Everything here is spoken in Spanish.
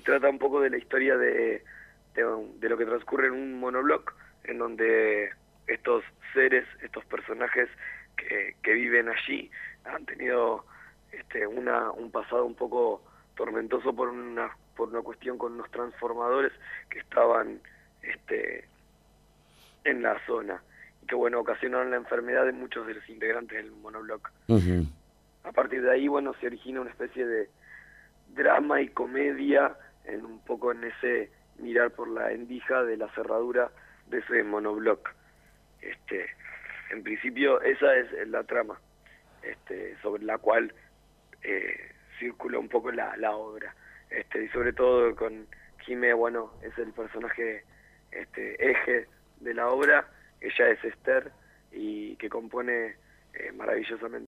trata un poco de la historia de lo que transcurre en un monobloc, en donde estos seres, estos personajes que viven allí, han tenido un pasado un poco tormentoso por una cuestión con unos transformadores que estaban en la zona, y que bueno, ocasionaron la enfermedad de muchos de los integrantes del monobloc. Ujú. A partir de ahí, bueno, se origina una especie de drama y comedia, un poco en ese mirar por la endija de la cerradura de ese monobloc. Este, en principio esa es la trama, sobre la cual circula un poco la obra, y sobre todo con Jimé, bueno, es el personaje eje de la obra. Ella es Esther, y que compone maravillosamente.